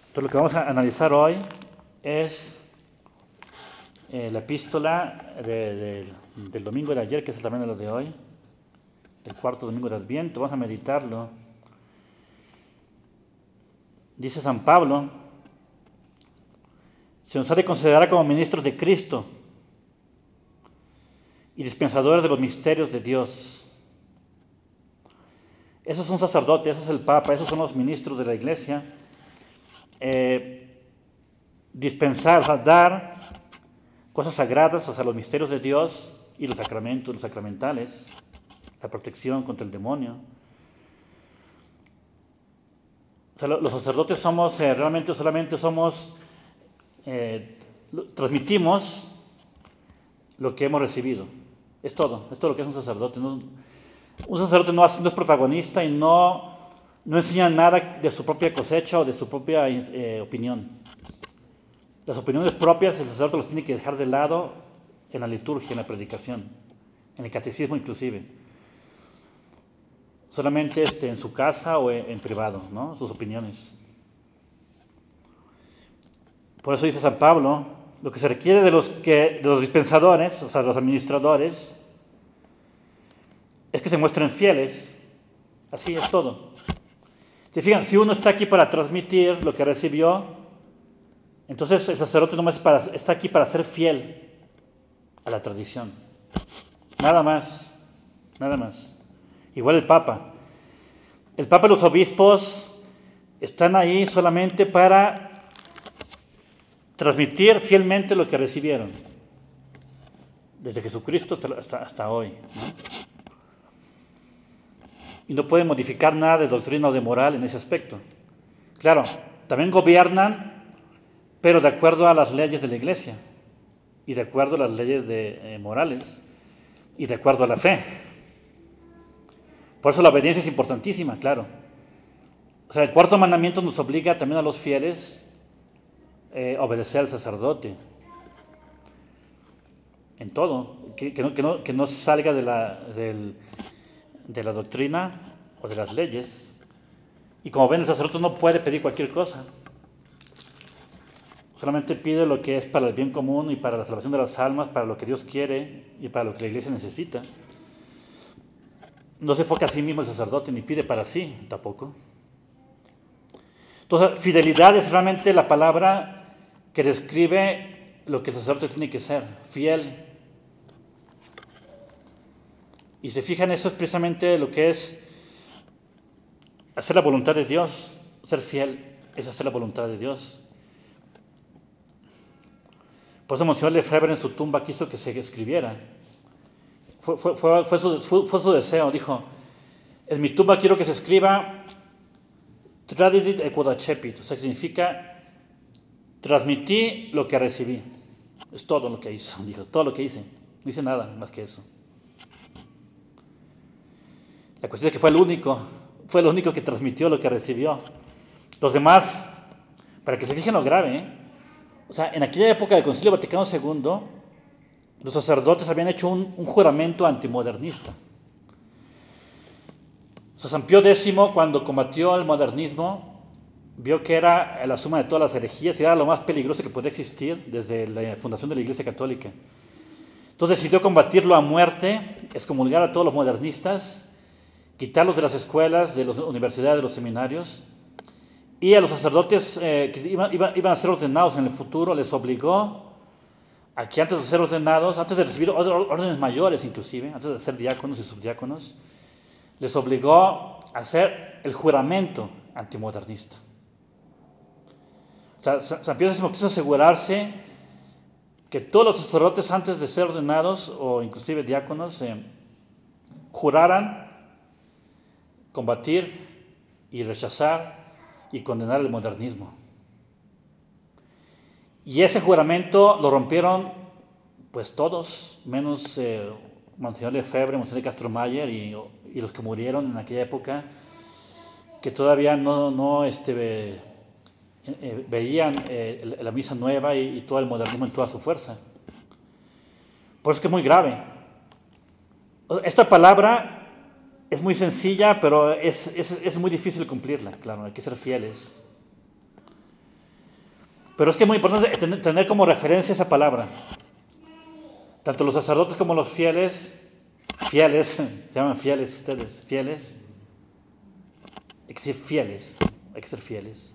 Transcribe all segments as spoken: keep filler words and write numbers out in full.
Entonces, lo que vamos a analizar hoy es eh, la epístola de, de, del domingo de ayer, que es también de lo de hoy, el cuarto domingo de Adviento. Vamos a meditarlo. Dice San Pablo: se nos ha de considerar como ministros de Cristo y dispensadores de los misterios de Dios. Eso es un sacerdote, eso es el Papa, esos son los ministros de la Iglesia. Eh, dispensar, o sea, dar cosas sagradas, o sea, los misterios de Dios y los sacramentos, los sacramentales, la protección contra el demonio. O sea, los sacerdotes somos, eh, realmente solamente somos, eh, transmitimos lo que hemos recibido. Es todo, es todo lo que es un sacerdote. No, un sacerdote no, no es protagonista y no, no enseña nada de su propia cosecha o de su propia eh, opinión. Las opiniones propias el sacerdote los tiene que dejar de lado en la liturgia, en la predicación, en el catecismo inclusive. Solamente este, en su casa o en, en privado, ¿no? Sus opiniones. Por eso dice San Pablo, lo que se requiere de los, que, de los dispensadores, o sea, de los administradores, es que se muestren fieles. Así es todo. Se fijan, si uno está aquí para transmitir lo que recibió, entonces el sacerdote nomás es para, está aquí para ser fiel a la tradición. Nada más, nada más. Igual el Papa. El Papa y los obispos están ahí solamente para transmitir fielmente lo que recibieron, desde Jesucristo hasta, hasta hoy, ¿no? Y no pueden modificar nada de doctrina o de moral en ese aspecto. Claro, también gobiernan, pero de acuerdo a las leyes de la Iglesia, y de acuerdo a las leyes de, eh, morales, y de acuerdo a la fe. Por eso la obediencia es importantísima, claro. O sea, el cuarto mandamiento nos obliga también a los fieles eh, a obedecer al sacerdote. En todo. Que, que, no, que, no, que no salga de la, del, de la doctrina o de las leyes. Y como ven, el sacerdote no puede pedir cualquier cosa. Solamente pide lo que es para el bien común y para la salvación de las almas, para lo que Dios quiere y para lo que la Iglesia necesita. No se enfoca a sí mismo el sacerdote, ni pide para sí tampoco. Entonces, fidelidad es realmente la palabra que describe lo que el sacerdote tiene que ser, fiel. Y se fijan, eso es precisamente lo que es hacer la voluntad de Dios. Ser fiel es hacer la voluntad de Dios. Por eso Monseñor Lefebvre en su tumba quiso que se escribiera. Fue, fue, fue, fue, su, fue, fue su deseo, dijo: en mi tumba quiero que se escriba Tradidit et quod accepit, o sea, que significa transmití lo que recibí. Es todo lo que hizo, dijo, todo lo que hice. No hice nada más que eso. La cuestión es que fue el único, fue el único que transmitió lo que recibió. Los demás, para que se fijen lo grave, ¿eh? O sea, en aquella época del Concilio Vaticano segundo, los sacerdotes habían hecho un, un juramento antimodernista. O sea, San Pío décimo, cuando combatió el modernismo, vio que era la suma de todas las herejías y era lo más peligroso que podía existir desde la fundación de la Iglesia Católica. Entonces decidió combatirlo a muerte, excomulgar a todos los modernistas, quitarlos de las escuelas, de las universidades, de los seminarios, y a los sacerdotes eh, que iban, iban, iban a ser ordenados en el futuro, les obligó a que antes de ser ordenados, antes de recibir órdenes mayores inclusive, antes de ser diáconos y subdiáconos, les obligó a hacer el juramento antimodernista. O sea, San Pío décimo quiso asegurarse que todos los sacerdotes antes de ser ordenados o inclusive diáconos eh, juraran combatir y rechazar y condenar el modernismo. Y ese juramento lo rompieron pues todos, menos eh, Monseñor Lefebvre, Monseñor Castromayer y, y los que murieron en aquella época, que todavía no, no este, ve, eh, veían eh, la misa nueva y, y todo el modernismo en toda su fuerza. Por eso es que es muy grave. Esta palabra es muy sencilla, pero es, es, es muy difícil cumplirla, claro, hay que ser fieles. Pero es que es muy importante tener, tener como referencia esa palabra. Tanto los sacerdotes como los fieles, fieles, se llaman fieles ustedes, fieles. Hay que ser fieles, hay que ser fieles.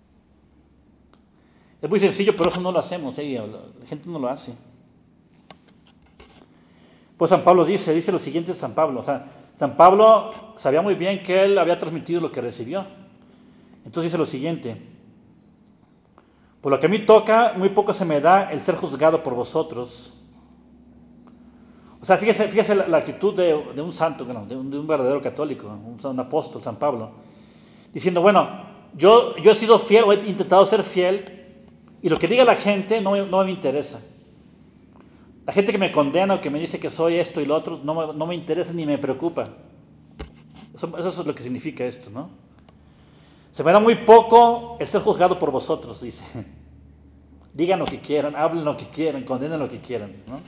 Es muy sencillo, pero eso no lo hacemos, ¿eh? La gente no lo hace. Pues San Pablo dice, dice lo siguiente de San Pablo, o sea, San Pablo sabía muy bien que él había transmitido lo que recibió. Entonces dice lo siguiente: por lo que a mí toca, muy poco se me da el ser juzgado por vosotros. O sea, fíjese, fíjese la, la actitud de, de un santo, de un, de un verdadero católico, un, un apóstol, San Pablo, diciendo, bueno, yo, yo he sido fiel, o he intentado ser fiel, y lo que diga la gente no me, no me interesa. La gente que me condena o que me dice que soy esto y lo otro, no me, no me interesa ni me preocupa. Eso, eso es lo que significa esto, ¿no? Se me da muy poco el ser juzgado por vosotros, dice. Digan lo que quieran, hablen lo que quieran, condenen lo que quieran, ¿no?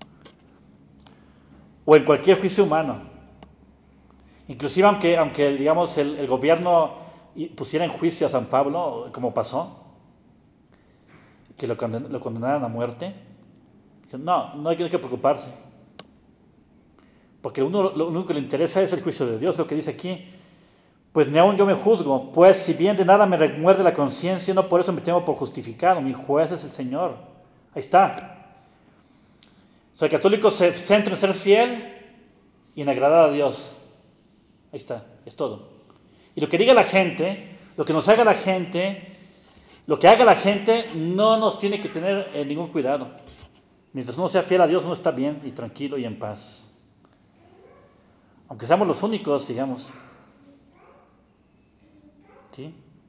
O en cualquier juicio humano. Inclusive aunque, aunque digamos, el, el gobierno pusiera en juicio a San Pablo, como pasó, que lo, conden, lo condenaran a muerte, no, no hay que preocuparse. Porque uno, lo único que le interesa es el juicio de Dios, lo que dice aquí. Pues ni aun yo me juzgo, pues si bien de nada me remuerde la conciencia, no por eso me tengo por justificado, mi juez es el Señor. Ahí está. O sea, el católico se centra en ser fiel y en agradar a Dios. Ahí está, es todo. Y lo que diga la gente, lo que nos haga la gente, lo que haga la gente, no nos tiene que tener eh, ningún cuidado. Mientras uno sea fiel a Dios, uno está bien y tranquilo y en paz. Aunque seamos los únicos, digamos. ¿Sí?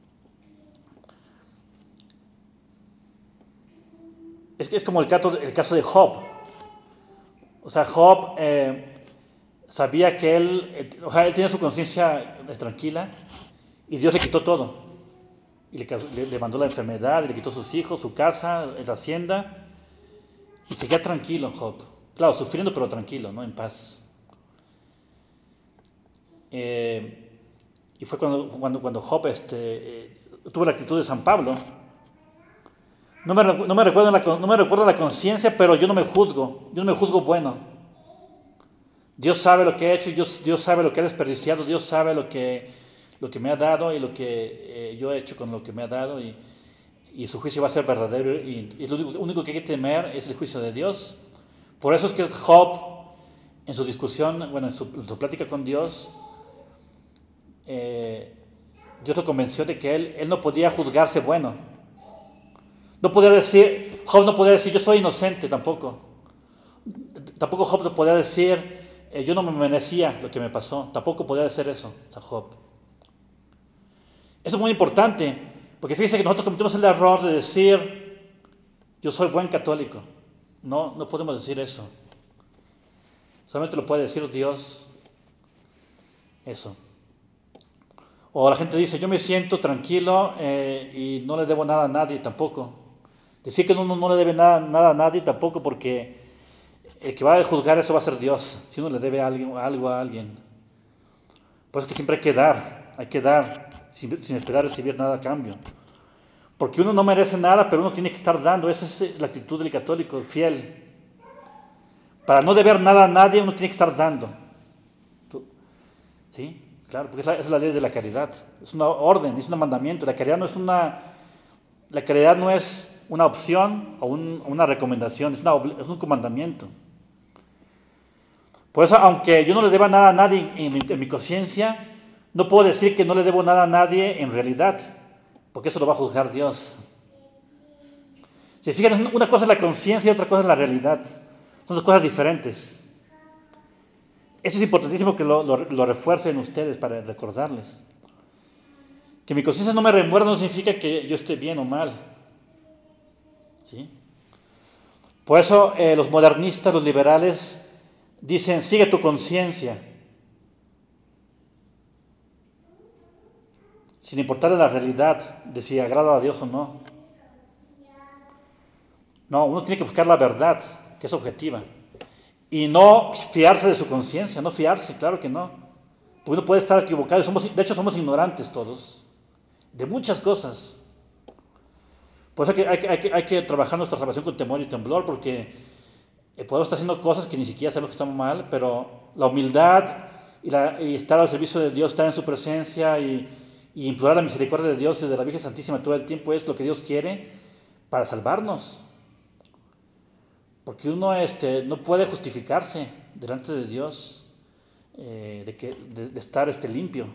Es, es como el caso, el caso de Job. O sea, Job eh, sabía que él, eh, o sea, él tenía su conciencia tranquila y Dios le quitó todo. Y le, le, le mandó la enfermedad, le quitó sus hijos, su casa, la hacienda. Y seguía tranquilo Job. Claro, sufriendo, pero tranquilo, ¿no? En paz. Eh, y fue cuando, cuando, cuando Job este, eh, tuvo la actitud de San Pablo. No me, no me recuerdo la, no me recuerdo la conciencia, pero yo no me juzgo. Yo no me juzgo bueno. Dios sabe lo que he hecho, Dios, Dios sabe lo que he desperdiciado, Dios sabe lo que, lo que me ha dado y lo que eh, yo he hecho con lo que me ha dado. Y, y su juicio va a ser verdadero. Y, y lo único, único que hay que temer es el juicio de Dios. Por eso es que Job, en su discusión, bueno, en su, en su plática con Dios, eh, Dios lo convenció de que él, él no podía juzgarse bueno. No podía decir, Job no podía decir, yo soy inocente, tampoco. Tampoco Job no podía decir, eh, yo no me merecía lo que me pasó. Tampoco podía decir eso, San Job. Eso es muy importante, porque fíjense que nosotros cometemos el error de decir, yo soy buen católico. No, no podemos decir eso. Solamente lo puede decir Dios. Eso. O la gente dice, yo me siento tranquilo eh, y no le debo nada a nadie, tampoco. Decir que uno no le debe nada, nada a nadie, tampoco, porque el que va a juzgar eso va a ser Dios, si uno le debe algo, algo a alguien. Por eso es que siempre hay que dar, hay que dar, sin, sin esperar recibir nada a cambio. Porque uno no merece nada, pero uno tiene que estar dando. Esa es la actitud del católico, fiel. Para no deber nada a nadie, uno tiene que estar dando. ¿Sí? Claro, porque es la, es la ley de la caridad. Es una orden, es un mandamiento. La caridad no es una, la caridad no es una opción o un, una recomendación, es, una, es un mandamiento. Por eso, aunque yo no le deba nada a nadie en mi, en mi conciencia, no puedo decir que no le debo nada a nadie en realidad, porque eso lo va a juzgar Dios. Si fijan, una cosa es la conciencia y otra cosa es la realidad. Son dos cosas diferentes. Eso es importantísimo que lo, lo, lo refuercen ustedes para recordarles. Que mi conciencia no me remuerda no significa que yo esté bien o mal. ¿Sí? Por eso eh, los modernistas, los liberales, dicen, sigue tu conciencia. Sin importar la realidad de si agrada a Dios o no. No, uno tiene que buscar la verdad, que es objetiva. Y no fiarse de su conciencia, no fiarse, claro que no. Porque uno puede estar equivocado. Somos, de hecho, somos ignorantes todos. De muchas cosas. Por eso hay que, hay, que, hay, que, hay que trabajar nuestra salvación con temor y temblor, porque eh, podemos estar haciendo cosas que ni siquiera sabemos que estamos mal, pero la humildad y, la, y estar al servicio de Dios, estar en su presencia y, y implorar la misericordia de Dios y de la Virgen Santísima todo el tiempo es lo que Dios quiere para salvarnos. Porque uno este, no puede justificarse delante de Dios eh, de, que, de, de estar este, limpio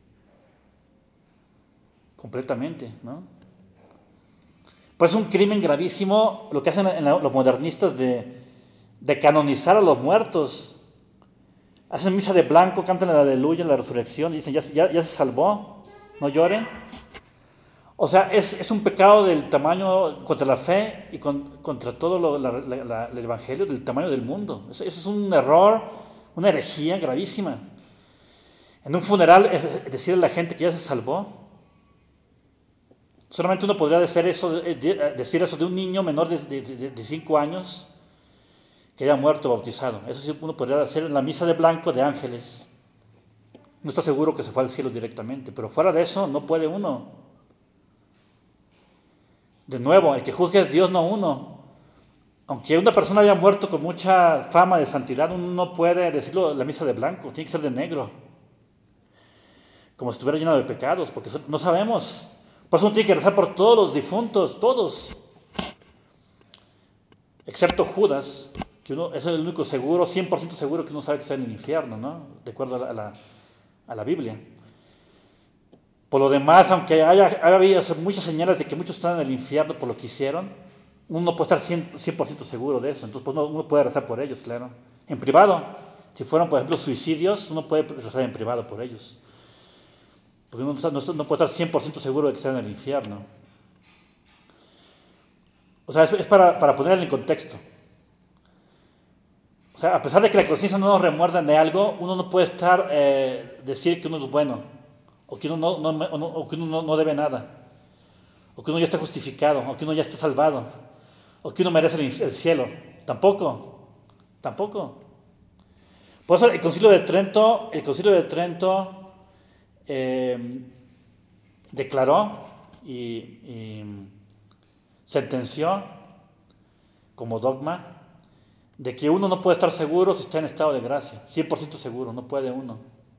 completamente, ¿no? Pues es un crimen gravísimo lo que hacen en la, los modernistas de, de canonizar a los muertos. Hacen misa de blanco, cantan la aleluya, la resurrección, y dicen, ya, ya, ya se salvó, no lloren. O sea, es, es un pecado del tamaño contra la fe y con, contra todo lo, la, la, la, el evangelio, del tamaño del mundo. Eso, eso es un error, una herejía gravísima. En un funeral, es decirle a la gente que ya se salvó. Solamente uno podría decir eso, decir eso de un niño menor de cinco años que haya muerto bautizado. Eso sí uno podría hacer en la misa de blanco de ángeles. No está seguro que se fue al cielo directamente, pero fuera de eso no puede uno. De nuevo, el que juzga es Dios, no uno. Aunque una persona haya muerto con mucha fama de santidad, uno no puede decirlo en la misa de blanco, tiene que ser de negro. Como si estuviera lleno de pecados, porque no sabemos. Por eso uno tiene que rezar por todos los difuntos, todos. Excepto Judas, que uno, es el único seguro, cien por ciento seguro que uno sabe que está en el infierno, ¿no? De acuerdo a la, a la, a la Biblia. Por lo demás, aunque haya, haya habido muchas señales de que muchos están en el infierno por lo que hicieron, uno no puede estar cien por ciento seguro de eso. Entonces pues uno, uno puede rezar por ellos, claro. En privado, si fueron, por ejemplo, suicidios, uno puede rezar en privado por ellos. Porque uno no, no, no puede estar cien por ciento seguro de que están en el infierno. O sea, es, es para, para ponerlo en contexto. O sea, a pesar de que la conciencia no nos remuerda de algo, uno no puede estar, eh, decir que uno es bueno, o que uno no, no, no, o que uno no, no debe nada, o que uno ya está justificado, o que uno ya está salvado, o que uno merece el, el cielo. Tampoco, tampoco. Por eso el Concilio de Trento, el Concilio de Trento eh, declaró y, y sentenció como dogma de que uno no puede estar seguro si está en estado de gracia, cien por ciento seguro, no puede uno.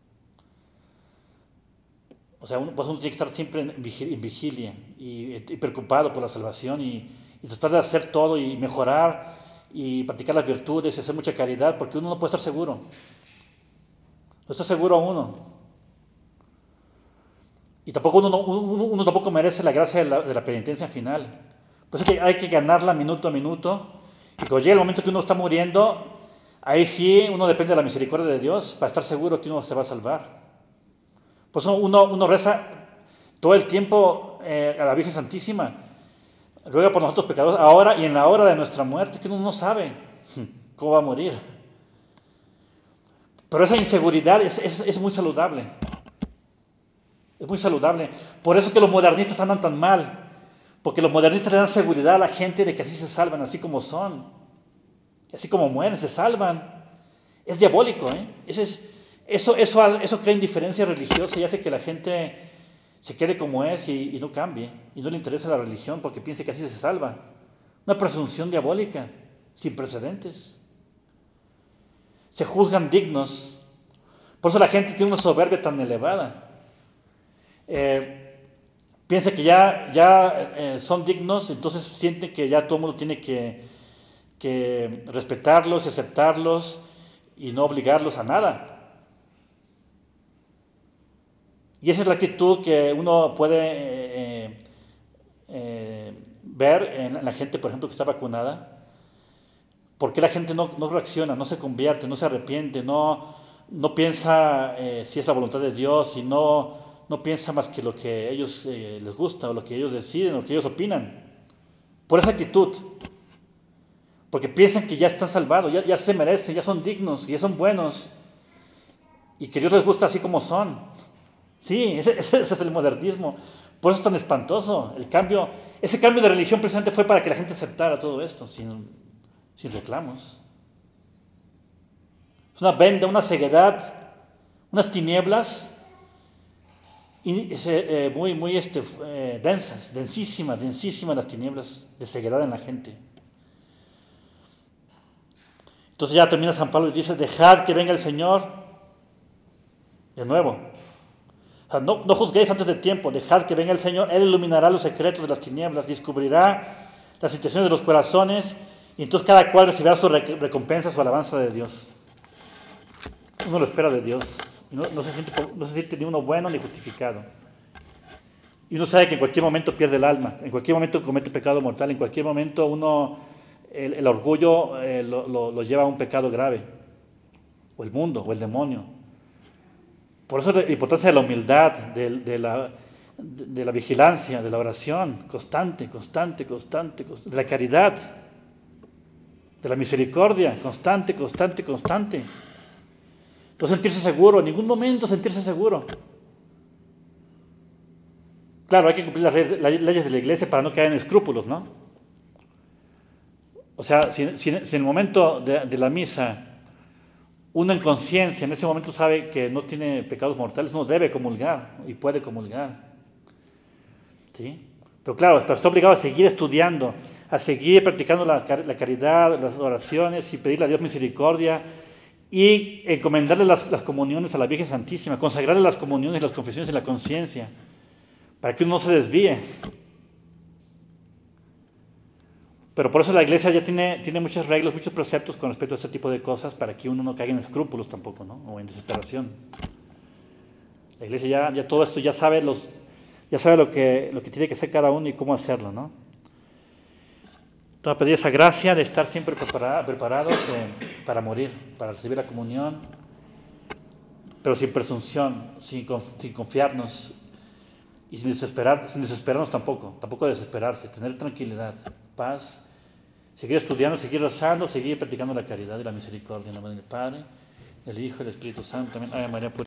O sea, uno, pues uno tiene que estar siempre en vigilia y, y preocupado por la salvación y, y tratar de hacer todo y mejorar y practicar las virtudes y hacer mucha caridad, porque uno no puede estar seguro. No está seguro uno. Y tampoco uno, uno, uno tampoco merece la gracia de la, de la penitencia final. Por eso que hay que ganarla minuto a minuto. Y cuando llega el momento que uno está muriendo, ahí sí uno depende de la misericordia de Dios para estar seguro que uno se va a salvar. Por eso uno, uno reza todo el tiempo eh, a la Virgen Santísima. Ruega por nosotros pecadores ahora y en la hora de nuestra muerte, que uno no sabe cómo va a morir. Pero esa inseguridad es, es, es muy saludable. Es muy saludable. Por eso que los modernistas andan tan mal. Porque los modernistas le dan seguridad a la gente de que así se salvan, así como son. Así como mueren, se salvan. Es diabólico, ¿eh? Eso, es, eso, eso, eso crea indiferencia religiosa y hace que la gente se quede como es y, y no cambie. Y no le interesa la religión porque piense que así se salva. Una presunción diabólica, sin precedentes. Se juzgan dignos. Por eso la gente tiene una soberbia tan elevada. Eh... Piensa que ya, ya eh, son dignos, entonces sienten que ya todo el mundo tiene que, que respetarlos y aceptarlos y no obligarlos a nada. Y esa es la actitud que uno puede eh, eh, ver en la gente, por ejemplo, que está vacunada. ¿Por qué la gente no, no reacciona, no se convierte, no se arrepiente, no, no piensa eh, si es la voluntad de Dios y no... no piensa más que lo que a ellos eh, les gusta, o lo que ellos deciden, o lo que ellos opinan? Por esa actitud. Porque piensan que ya están salvados, ya, ya se merecen, ya son dignos, ya son buenos, y que Dios les gusta así como son. Sí, ese, ese es el modernismo. Por eso es tan espantoso. El cambio, ese cambio de religión precisamente fue para que la gente aceptara todo esto, sin, sin reclamos. Es una venda, una ceguedad, unas tinieblas y, eh, muy, muy este, eh, densas, densísimas, densísimas las tinieblas de ceguedad en la gente. Entonces ya termina San Pablo y dice, dejad que venga el Señor de nuevo. O sea, no, no juzguéis antes de tiempo, dejad que venga el Señor, Él iluminará los secretos de las tinieblas, descubrirá las intenciones de los corazones, y entonces cada cual recibirá su recompensa, su alabanza de Dios. Uno lo espera de Dios, y no, no, se siente, no se siente ni uno bueno ni justificado. Y uno sabe que en cualquier momento pierde el alma, en cualquier momento comete pecado mortal, en cualquier momento uno, el, el orgullo eh, lo, lo, lo lleva a un pecado grave, o el mundo, o el demonio. Por eso la importancia de la humildad, de, de, la, de la vigilancia, de la oración constante, constante, constante, constante, de la caridad, de la misericordia, constante, constante, constante. No sentirse seguro, en ningún momento sentirse seguro. Claro, hay que cumplir las leyes de la iglesia para no caer en escrúpulos, ¿no? O sea, si, si, si en el momento de, de la misa uno en conciencia en ese momento sabe que no tiene pecados mortales, uno debe comulgar y puede comulgar. ¿Sí? Pero claro, pero está obligado a seguir estudiando, a seguir practicando la, la caridad, las oraciones y pedirle a Dios misericordia y encomendarle las, las comuniones a la Virgen Santísima, consagrarle las comuniones y las confesiones en la conciencia, para que uno no se desvíe. Pero por eso la iglesia ya tiene, tiene muchas reglas, muchos preceptos con respecto a este tipo de cosas, para que uno no caiga en escrúpulos tampoco, ¿no? O en desesperación. La iglesia ya, ya todo esto ya sabe, los, ya sabe lo, que, lo que tiene que hacer cada uno y cómo hacerlo, ¿no? Entonces pedir esa gracia de estar siempre prepara, preparados eh, para morir, para recibir la comunión, pero sin presunción, sin, sin confiarnos y sin, desesperar, sin desesperarnos tampoco, tampoco desesperarse, tener tranquilidad, paz, seguir estudiando, seguir rezando, seguir practicando la caridad y la misericordia en la nombre del Padre, del Hijo y del Espíritu Santo. También, Ave María Purísima.